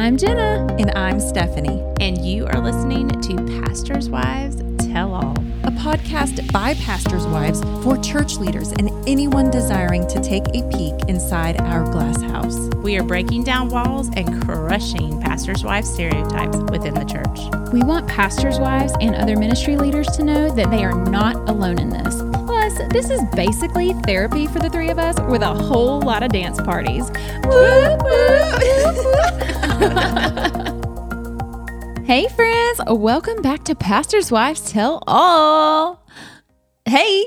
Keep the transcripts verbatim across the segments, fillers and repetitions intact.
I'm Jenna. And I'm Stephanie. And you are listening to Pastors' Wives Tell All, a podcast by pastors' wives for church leaders and anyone desiring to take a peek inside our glass house. We are breaking down walls and crushing pastors' wives stereotypes within the church. We want pastors' wives and other ministry leaders to know that they are not alone in this. Plus, this is basically therapy for the three of us with a whole lot of dance parties. Woo, woo. Hey friends, welcome back to Pastors' Wives Tell All. Hey.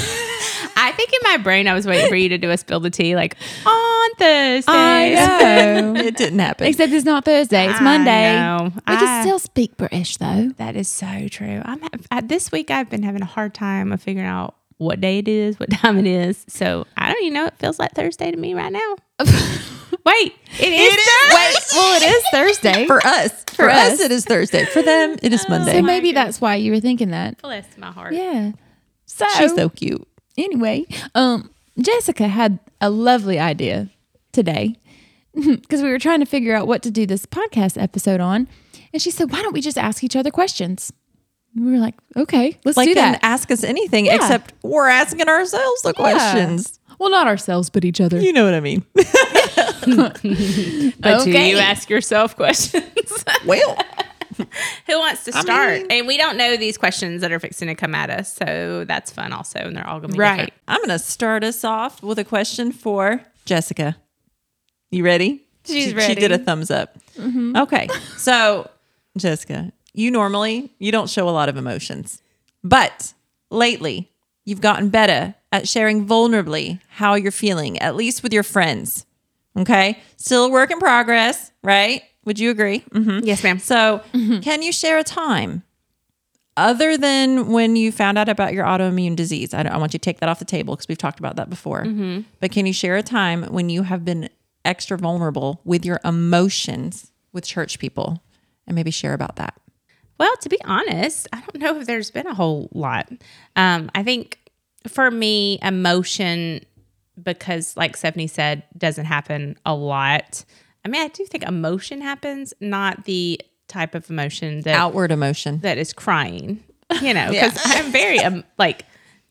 I think in my brain I was waiting for you to do a spill the tea like on Thursday. I know. It didn't happen. Except it's not Thursday, it's I Monday. know. We I- can still speak British though. That is so true. I'm I, this week I've been having a hard time of figuring out what day it is, what time it is. So I don't even know. It feels like Thursday to me right now. Wait, it is. It is. Wait, well, it is Thursday. For us. For, For us, us. it is Thursday. For them, it is Monday. So maybe that's why you were thinking that. Bless my heart. Yeah. So, She's so cute. anyway, um, Jessica had a lovely idea today because we were trying to figure out what to do this podcast episode on. And she said, why don't we just ask each other questions? And we were like, okay, let's Like, do and that. ask us anything Yeah. except we're asking ourselves the questions. Well, not ourselves, but each other. You know what I mean? But do Okay. you ask yourself questions? Well, Who wants to I start? mean- and we don't know these questions that are fixing to come at us, so that's fun also, and they're all going to be Right. different. I'm going to start us off with a question for Jessica. You ready? She's she, ready. She did a thumbs up. Okay. So, Jessica, you normally, you don't show a lot of emotions, but lately you've gotten better at sharing vulnerably how you're feeling, at least with your friends. Okay. Still a work in progress, right? Would you agree? Mm-hmm. Yes, ma'am. So, can you share a time other than when you found out about your autoimmune disease? I, don't, I want you to take that off the table because we've talked about that before. Mm-hmm. But can you share a time when you have been extra vulnerable with your emotions with church people and maybe share about that? Well, to be honest, I don't know if there's been a whole lot. Um, I think for me, emotion, because like Stephanie said, doesn't happen a lot. I mean, I do think emotion happens, not the type of emotion that Outward emotion. that is crying. You know, because I'm very um, like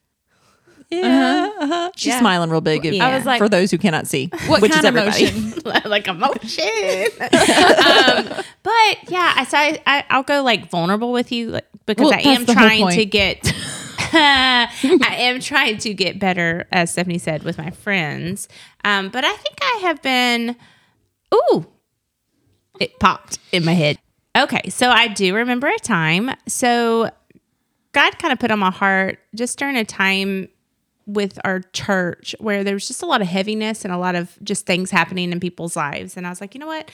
Yeah. Uh-huh. She's Yeah. smiling real big. if- I was like, for those who cannot see, what which kind is of everybody. emotion? like emotion. um, but yeah, I, so I, I I'll go like vulnerable with you like, because Well, I that's am the whole trying to point. get. I am trying to get better, as Stephanie said, with my friends. Um, but I think I have been. Ooh, it popped in my head. Okay, so I do remember a time. So God kind of put on my heart just during a time with our church where there was just a lot of heaviness and a lot of just things happening in people's lives. And I was like, you know what?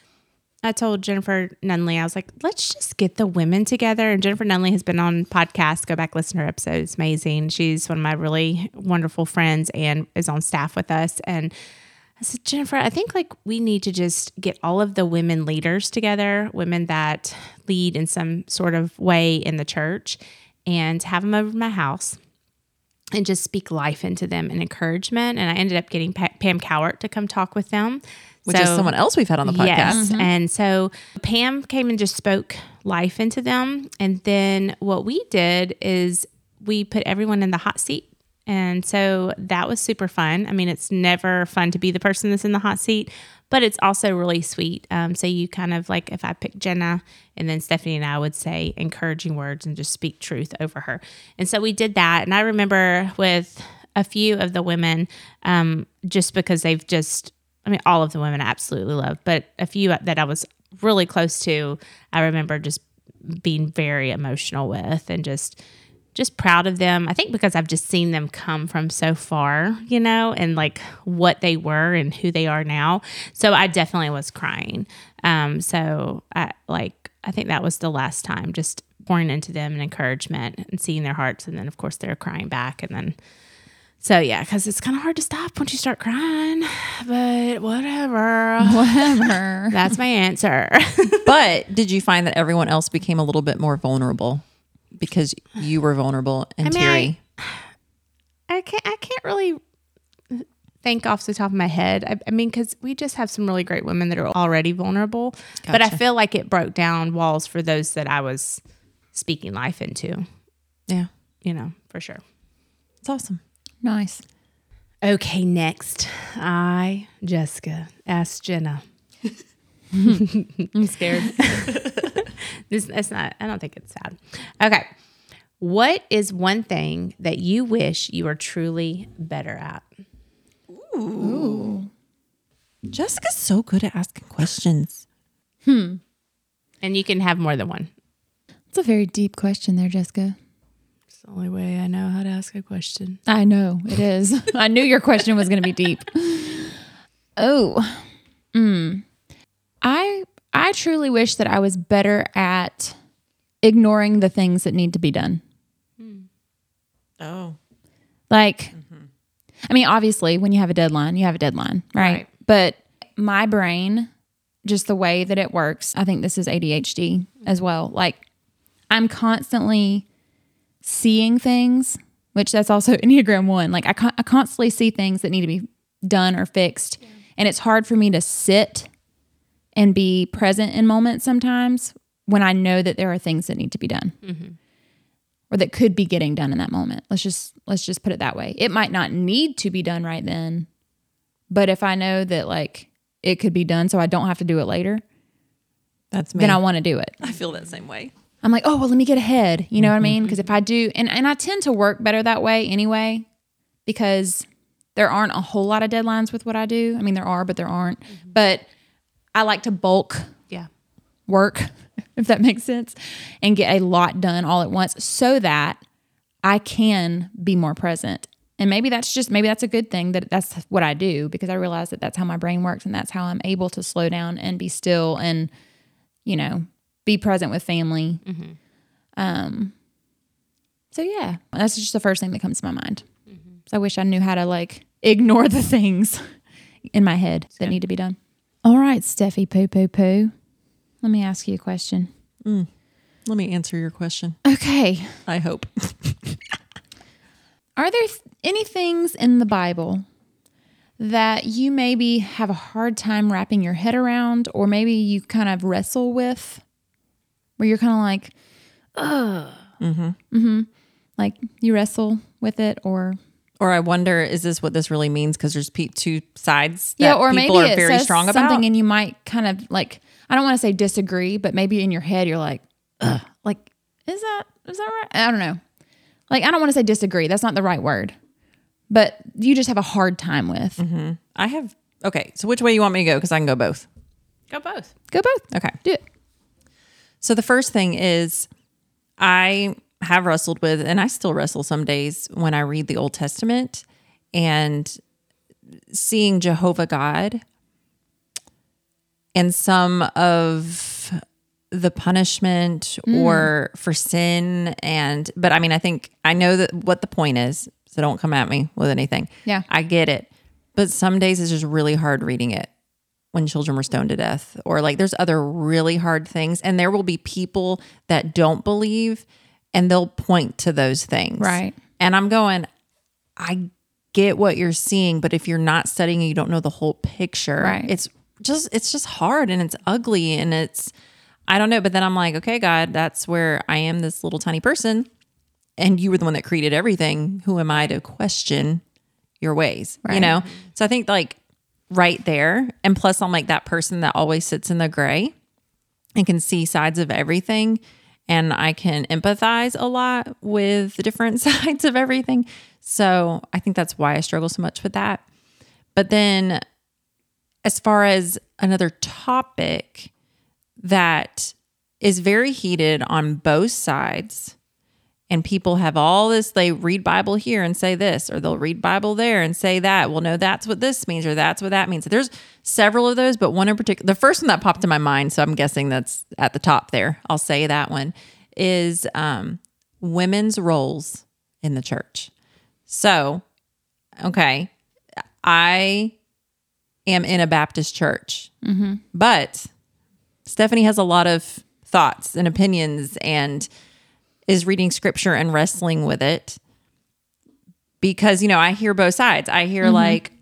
I told Jennifer Nunley, I was like, let's just get the women together. And Jennifer Nunley has been on podcasts. Go back, listen to her episode. It's amazing. She's one of my really wonderful friends and is on staff with us. And I said, Jennifer, I think like we need to just get all of the women leaders together, women that lead in some sort of way in the church, and have them over to my house and just speak life into them and encouragement. And I ended up getting pa- Pam Cowart to come talk with them. Which is So- someone else we've had on the podcast. Yes. And so Pam came and just spoke life into them. And then what we did is we put everyone in the hot seat. And so that was super fun. I mean, it's never fun to be the person that's in the hot seat, but it's also really sweet. Um, so you kind of like, if I pick Jenna and then Stephanie and I would say encouraging words and just speak truth over her. And so we did that. And I remember with a few of the women, um, just because they've just, I mean, all of the women I absolutely love, but a few that I was really close to, I remember just being very emotional with and just just proud of them. I think because I've just seen them come from so far, you know, and like what they were and who they are now. So I definitely was crying. Um, so I like, I think that was the last time, just pouring into them and encouragement and seeing their hearts. And then of course they're crying back. And then, so yeah, because it's kind of hard to stop once you start crying, but whatever. Whatever. That's my answer. But did you find that everyone else became a little bit more vulnerable because you were vulnerable and I mean, teary? I can't, I can't really think off the top of my head. I, I mean, because we just have some really great women that are already vulnerable. But I Gotcha. feel like it broke down walls for those that I was speaking life into, Yeah. you know, for sure. It's awesome. Nice. Okay, next. I, Jessica, asked Jenna. I'm scared. this, it's not, I don't think it's sad. Okay. What is one thing that you wish you were truly better at? Jessica's so good at asking questions. And you can have more than one. It's a very deep question there, Jessica. It's the only way I know how to ask a question. I know it is. I knew your question was going to be deep. Oh, mm. I I truly wish that I was better at ignoring the things that need to be done. Oh. Like, I mean, obviously, when you have a deadline, you have a deadline, right? Right. But my brain, just the way that it works, I think this is A D H D as well. Like, I'm constantly seeing things, which that's also Enneagram one. Like, I, con- I constantly see things that need to be done or fixed. Yeah. And it's hard for me to sit and be present in moments sometimes when I know that there are things that need to be done. Mm-hmm. Or that could be getting done in that moment. Let's just let's just put it that way. It might not need to be done right then, but if I know that like it could be done so I don't have to do it later, That's me. then I want to do it. I feel that same way. I'm like, oh, well, let me get ahead. You know what I mean? Because if I do, and, and I tend to work better that way anyway, because there aren't a whole lot of deadlines with what I do. I mean, there are, but there aren't. Mm-hmm. But I like to bulk Yeah. work, if that makes sense, and get a lot done all at once so that I can be more present. And maybe that's just, maybe that's a good thing that that's what I do, because I realize that that's how my brain works and that's how I'm able to slow down and be still and, you know, be present with family. Mm-hmm. Um. So yeah, that's just the first thing that comes to my mind. Mm-hmm. So I wish I knew how to like ignore the things in my head that's that good. Need to be done. All right, Steffi Poo Poo Poo. Let me ask you a question. Mm. Let me answer your question. Okay. I hope. Are there th- any things in the Bible that you maybe have a hard time wrapping your head around, or maybe you kind of wrestle with, where you're kind of like, ugh. Mm-hmm. Mm-hmm. Like you wrestle with it, or... Or I wonder, is this what this really means? Because there's pe- two sides that yeah, or people maybe are it very says strong about. Something, and you might kind of like, I don't want to say disagree, but maybe in your head you're like, ugh, like, is that is that right? I don't know. Like, I don't want to say disagree. That's not the right word. But you just have a hard time with. Mm-hmm. I have, okay, so which way you want me to go? Because I can go both. Go both. Go both. Okay. Do it. So the first thing is I have wrestled with, and I still wrestle some days when I read the Old Testament and seeing Jehovah God and some of the punishment mm. or for sin. And, but I mean, I think I know that what the point is, so don't come at me with anything. Yeah. I get it. But some days it's just really hard reading it when children were stoned to death, or like there's other really hard things. And there will be people that don't believe and they'll point to those things. Right. And I'm going, I get what you're seeing, but if you're not studying and you don't know the whole picture, right. it's just, it's just hard and it's ugly and it's, I don't know. But then I'm like, okay, God, that's where I am, this little tiny person. And you were the one that created everything. Who am I to question your ways? Right. You know? So I think like right there. And plus I'm like that person that always sits in the gray and can see sides of everything. And I can empathize a lot with the different sides of everything. So I think that's why I struggle so much with that. But then as far as another topic that is very heated on both sides, and people have all this, they read Bible here and say this, or they'll read Bible there and say that. Well, no, that's what this means, or that's what that means. So there's several of those, but one in particular, the first one that popped in my mind, so I'm guessing that's at the top there, I'll say that one, is um, women's roles in the church. So, okay, I am in a Baptist church, mm-hmm. but Stephanie has a lot of thoughts and opinions and is reading scripture and wrestling with it because, you know, I hear both sides. I hear mm-hmm. like,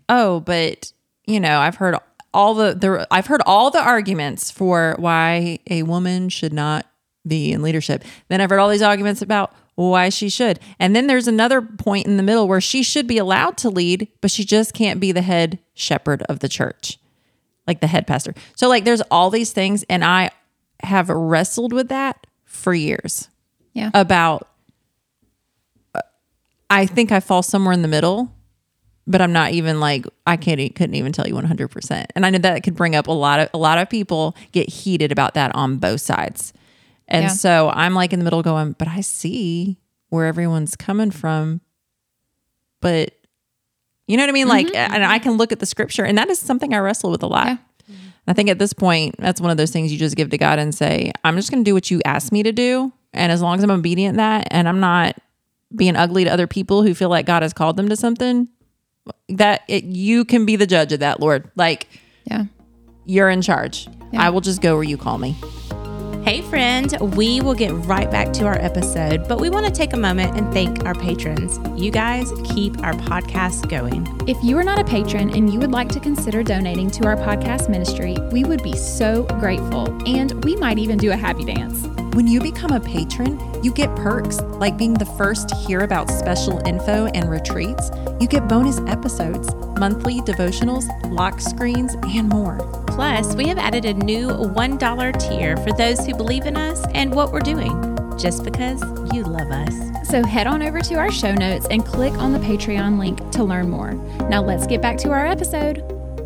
oh, but you know, I've heard all the, the I've heard all the arguments for why a woman should not be in leadership. Then I've heard all these arguments about why she should. And then there's another point in the middle where she should be allowed to lead, but she just can't be the head shepherd of the church, like the head pastor. So like there's all these things, and I have wrestled with that for years. Yeah. About, uh, I think I fall somewhere in the middle, but I'm not even like, I can't, e- couldn't even tell you one hundred percent. And I know that could bring up a lot of, a lot of people get heated about that on both sides. And Yeah. so I'm like in the middle going, but I see where everyone's coming from. But you know what I mean? Like, Mm-hmm. and I can look at the scripture, and that is something I wrestle with a lot. Yeah. I think at this point, that's one of those things you just give to God and say, I'm just going to do what you asked me to do. And as long as I'm obedient to that, and I'm not being ugly to other people who feel like God has called them to something, that it, you can be the judge of that, Lord. Like, Yeah. you're in charge. Yeah. I will just go where you call me. Hey, friend, we will get right back to our episode, but we want to take a moment and thank our patrons. You guys keep our podcast going. If you are not a patron and you would like to consider donating to our podcast ministry, we would be so grateful, and we might even do a happy dance. When you become a patron, you get perks like being the first to hear about special info and retreats. You get bonus episodes, monthly devotionals, lock screens, and more. Plus, we have added a new one dollar tier for those who believe in us and what we're doing, just because you love us. So head on over to our show notes and click on the Patreon link to learn more. Now let's get back to our episode.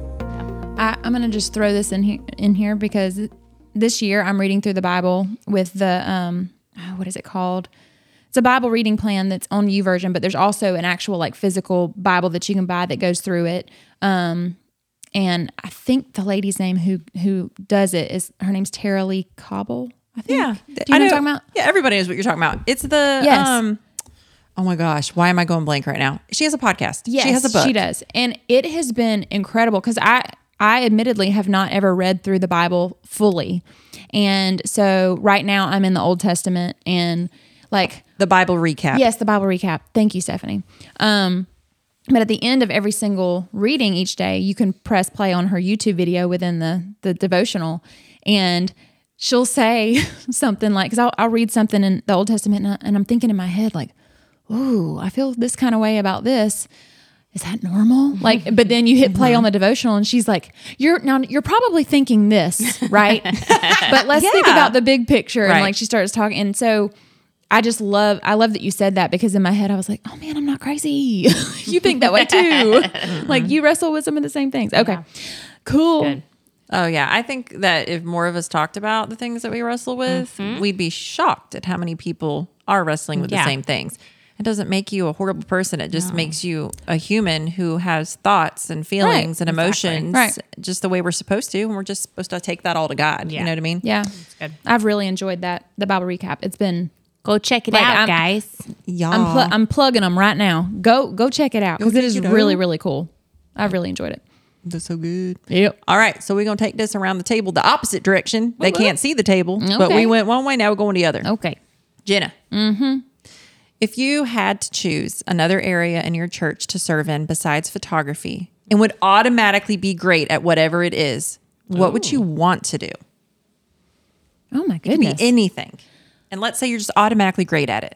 I, I'm going to just throw this in here, in here because this year I'm reading through the Bible with the, um, oh, what is it called? It's a Bible reading plan that's on YouVersion, but there's also an actual like physical Bible that you can buy that goes through it. Um, and I think the lady's name who who does it is, her name's Tara Lee Cobble, I think. Yeah. Do you know what I'm talking about? Yeah, everybody knows what you're talking about. It's the, Yes. um, oh my gosh, why am I going blank right now? She has a podcast. Yes, she has a book. She does. And it has been incredible because I, I admittedly have not ever read through the Bible fully. And so right now I'm in the Old Testament and like, The Bible recap. yes, the Bible recap. Thank you, Stephanie. Um, but at the end of every single reading each day, you can press play on her YouTube video within the, the devotional, and she'll say something like, because I'll, I'll read something in the Old Testament and, I, and I'm thinking in my head like, ooh, I feel this kind of way about this. Is that normal? Like, but then you hit play on the devotional and she's like, you're now you're probably thinking this, right? But let's think Yeah. about the big picture. And Right. like she starts talking. And so I just love, I love that you said that, because in my head I was like, oh man, I'm not crazy. You think that way too. Like you wrestle with some of the same things. Okay, Yeah. cool. Good. Oh yeah. I think that if more of us talked about the things that we wrestle with, Mm-hmm. we'd be shocked at how many people are wrestling with Yeah. the same things. It doesn't make you a horrible person. It just makes you a human who has thoughts and feelings and Exactly. emotions, Right. just the way we're supposed to. And we're just supposed to take that all to God. Yeah. You know what I mean? Yeah. good. I've really enjoyed that, the Bible recap. It's been, Go check it Like, out, I'm- guys. Y'all. I'm, pl- I'm plugging them right now. Go, go check it out because it check is it out. really, really cool. I've really enjoyed it. That's so good. Yep. All right. So we're going to take this around the table the opposite direction. They can't see the table, but Okay. we went one way. Now we're going the other. Okay. Jenna. Mm-hmm. If you had to choose another area in your church to serve in besides photography and would automatically be great at whatever it is, what would you want to do? Oh my It could be goodness. anything. And let's say you're just automatically great at it.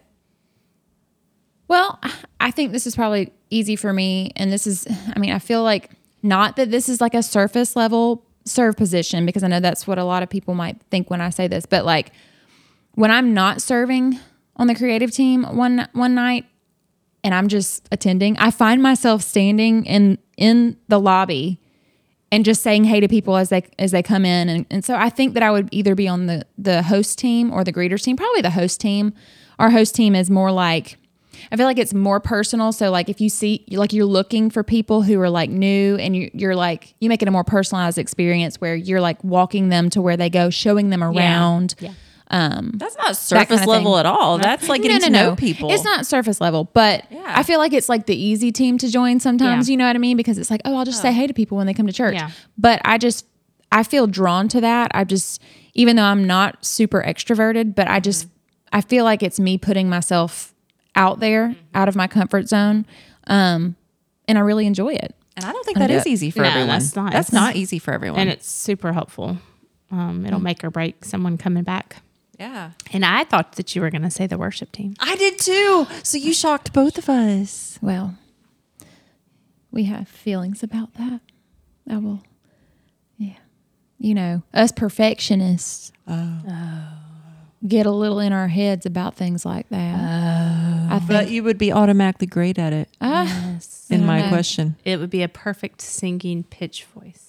Well, I think this is probably easy for me. And this is, I mean, I feel like not that this is like a surface level serve position, because I know that's what a lot of people might think when I say this, but like when I'm not serving on the creative team one, one night and I'm just attending, I find myself standing in, in the lobby and just saying hey to people as they as they come in. And, and so I think that I would either be on the, the host team or the greeters team, probably the host team. Our host team is more like, I feel like it's more personal. So like if you see, like you're looking for people who are like new and you, you're like, you make it a more personalized experience where you're like walking them to where they go, showing them around. Yeah. Um, That's not that surface kind of level thing. at all. That's like getting no, to no, know no. people. It's not surface level, but Yeah. I feel like it's like the easy team to join sometimes, Yeah. you know what I mean? Because it's like, oh, I'll just say hey to people when they come to church. Yeah. But I just, I feel drawn to that. I just, even though I'm not super extroverted, but I just, I feel like it's me putting myself out there, out of my comfort zone. Um, and I really enjoy it. And I don't think I that do is it. easy for No, everyone. that's not- That's it's- not easy for everyone. And it's super helpful. Um, it'll make or break someone coming back. yeah. And I thought that you were going to say the worship team. I did too. So you shocked both of us. Well, we have feelings about that. I will, yeah. You know, us perfectionists get a little in our heads about things like that. I think But you would be automatically great at it, Ah, Yes. in I my know. question. It would be a perfect singing pitch voice.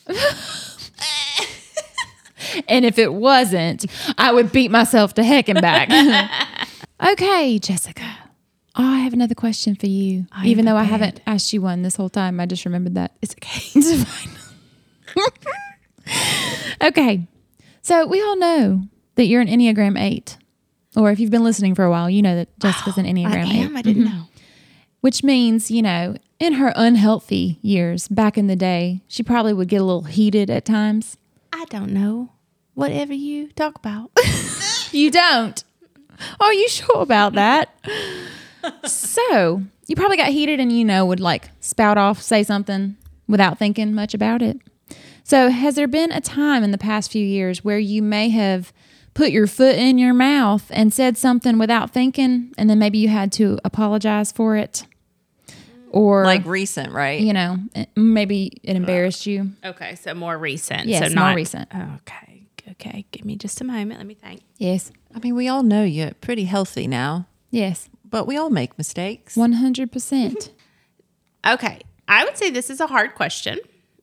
and if it wasn't, I would beat myself to heck and back. Okay, Jessica. Oh, I have another question for you. I am Even though I prepared. haven't asked you one this whole time, I just remembered that. It's okay. It's fine. Okay. So we all know that you're an Enneagram eight. Or if you've been listening for a while, you know that Jessica's an I Enneagram am. eight. I didn't know. Which means, you know, in her unhealthy years back in the day, she probably would get a little heated at times. I don't know. Whatever you talk about. You don't. Are you sure about that? So you probably got heated and, you know, would like spout off, say something without thinking much about it. So has there been a time in the past few years where you may have put your foot in your mouth and said something without thinking, and then maybe you had to apologize for it? Or Like recent, right? you know, maybe it embarrassed you. Okay, so more recent. Yes, so more not, recent. Okay, okay. Give me just a moment. Let me think. Yes. I mean, we all know you're pretty healthy now, Yes. but we all make mistakes. one hundred percent. Okay, I would say this is a hard question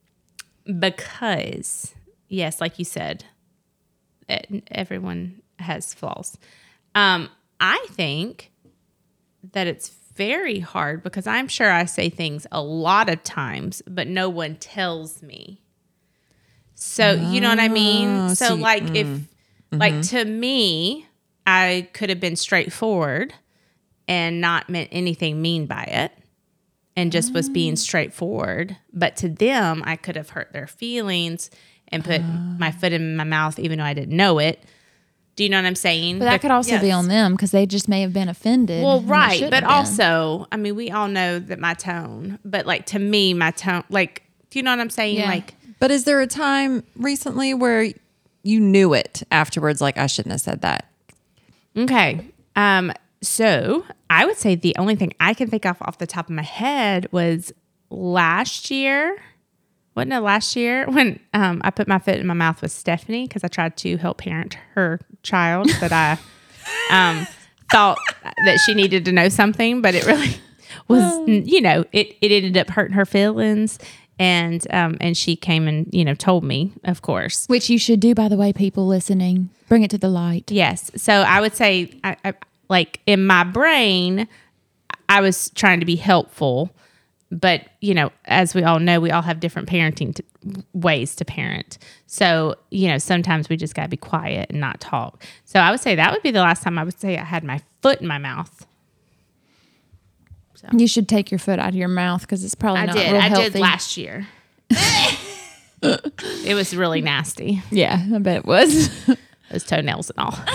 because, yes, like you said, e- everyone has flaws. Um, I think that it's very hard because I'm sure I say things a lot of times, but no one tells me. So, you know what I mean? Oh, So, so you- like, if, like, to me, I could have been straightforward and not meant anything mean by it and just was being straightforward. But to them, I could have hurt their feelings and put my foot in my mouth, even though I didn't know it. Do you know what I'm saying? But that could also be Yes. on them because they just may have been offended. Well, when they right. shouldn't But have been. also, I mean, we all know that my tone, but like to me, my tone, like, do you know what I'm saying? Yeah. Like, But is there a time recently where you knew it afterwards, like, I shouldn't have said that? okay. Um, so I would say the only thing I can think of off the top of my head was last year. Wasn't it last year when um, I put my foot in my mouth with Stephanie because I tried to help parent her child that I um, thought that she needed to know something, but it really was, you know, it, it ended up hurting her feelings. And um, and she came and, you know, told me, of course. Which you should do, by the way, people listening. Bring it to the light. Yes. So I would say, I, I, like in my brain, I was trying to be helpful. But, you know, as we all know, we all have different parenting t- ways to parent. So, you know, sometimes we just got to be quiet and not talk. So I would say that would be the last time I would say I had my foot in my mouth. You should take your foot out of your mouth because it's probably I not did. real I healthy. did last year. It was really nasty. Yeah, I bet it was. Those toenails and all.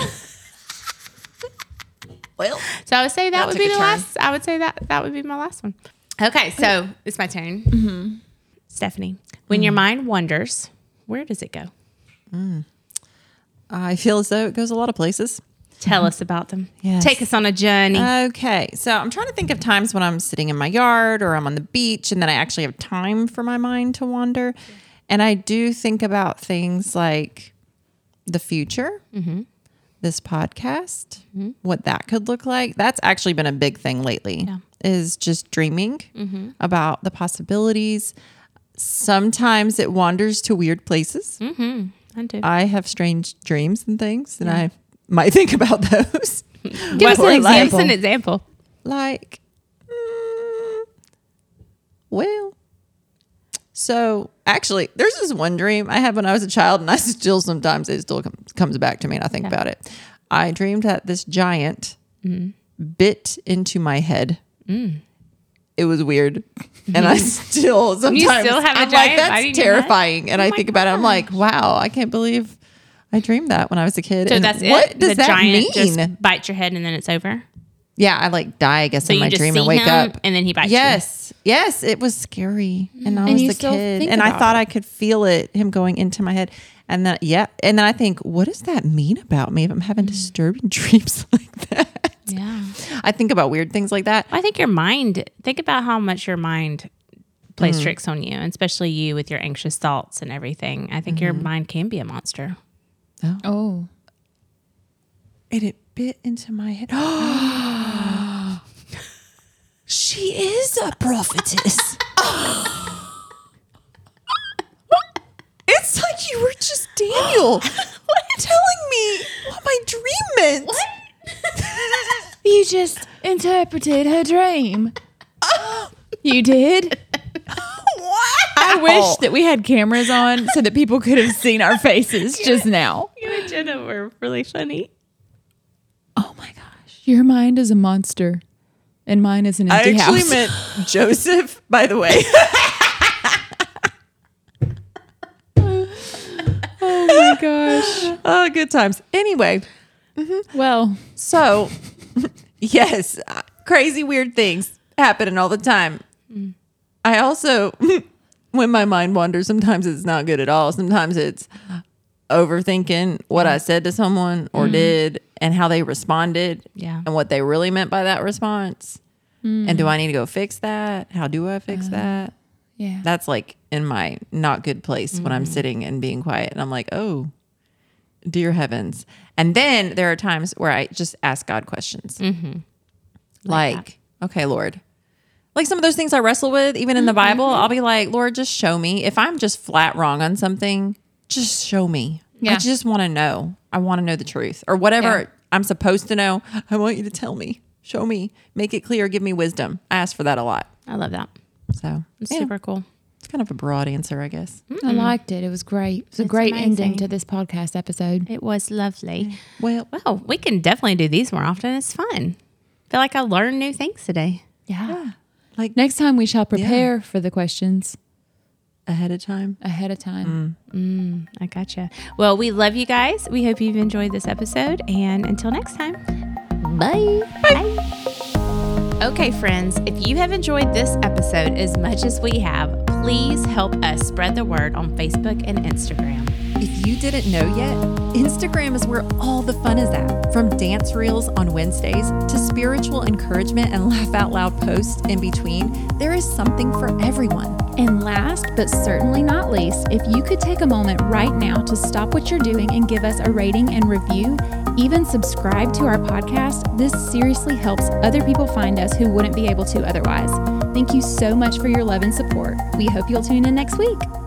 Well, So I would say that, That would took be a the turn. last. I would say that that would be my last one. Okay, so it's my turn. Mm-hmm. Stephanie, when your mind wanders, where does it go? I feel as though it goes a lot of places. Tell us about them. Yes. Take us on a journey. Okay. So I'm trying to think of times when I'm sitting in my yard or I'm on the beach and then I actually have time for my mind to wander. And I do think about things like the future, this podcast, what that could look like. That's actually been a big thing lately, Yeah. is just dreaming about the possibilities. Sometimes it wanders to weird places. mm-hmm. I do. I have strange dreams and things, and I might think about those. Give us an Give example. us an example. Like, mm, well, so actually, there's this one dream I had when I was a child, and I still sometimes it still com- comes back to me, and I think about it. I dreamed that this giant bit into my head. It was weird, and I still sometimes still have a I'm giant like, that's biting your head? terrifying. And Oh I my think about it, I'm like, wow, I can't believe I dreamed that when I was a kid. So and that's what it. does the that giant mean? just bites your head and then it's over. Yeah, I like die, I guess, So in you my just dream see and wake him, up. and then he bites Yes. Yes, it was scary. And I And was you a still kid. think And I about thought it. I could feel it, him going into my head. And then, yeah. And then I think, what does that mean about me if I'm having disturbing dreams like that? you. Yeah. I think about weird things like that. I think your mind, think about how much your mind plays tricks on you, and especially you with your anxious thoughts and everything. I think your mind can be a monster. Oh. And it bit into my head. She is a prophetess. It's like you were just Daniel telling me what my dream meant. You just interpreted her dream. You did? What? I wish that we had cameras on so that people could have seen our faces just now. You and Jenna were really funny. Oh my gosh. Your mind is a monster. And mine is an I empty actually house. meant Joseph, by the way. Oh my gosh. Oh, good times. Anyway, Well, so yes, uh, crazy weird things happening all the time. I also, when my mind wanders, sometimes it's not good at all. Sometimes it's overthinking what I said to someone or did and how they responded Yeah. and what they really meant by that response. And do I need to go fix that? How do I fix that? yeah. That's like in my not good place when I'm sitting and being quiet. And I'm like, oh, dear heavens. And then there are times where I just ask God questions. Like, Like okay, Lord. Like some of those things I wrestle with, even in the Bible, I'll be like, Lord, just show me. If I'm just flat wrong on something, just show me. Yeah. I just want to know. I want to know the truth or whatever Yeah. I'm supposed to know. I want you to tell me, show me, make it clear, give me wisdom. I ask for that a lot. I love that. So It's yeah, super cool. it's kind of a broad answer, I guess. I liked it. It was great. It was a It's great ending amazing. to this podcast episode. It was lovely. Well, Well, we can definitely do these more often. It's fun. Feel like I learned new things today. Yeah. like Next time we shall prepare for the questions ahead of time. ahead of time. I gotcha. Well, we love you guys. We hope you've enjoyed this episode. And until next time, Bye. bye. Okay, friends, if you have enjoyed this episode as much as we have, please help us spread the word on Facebook and Instagram. If you didn't know yet, Instagram is where all the fun is at. From dance reels on Wednesdays to spiritual encouragement and laugh out loud posts in between, there is something for everyone. And last but certainly not least, if you could take a moment right now to stop what you're doing and give us a rating and review, even subscribe to our podcast, this seriously helps other people find us who wouldn't be able to otherwise. Thank you so much for your love and support. We hope you'll tune in next week.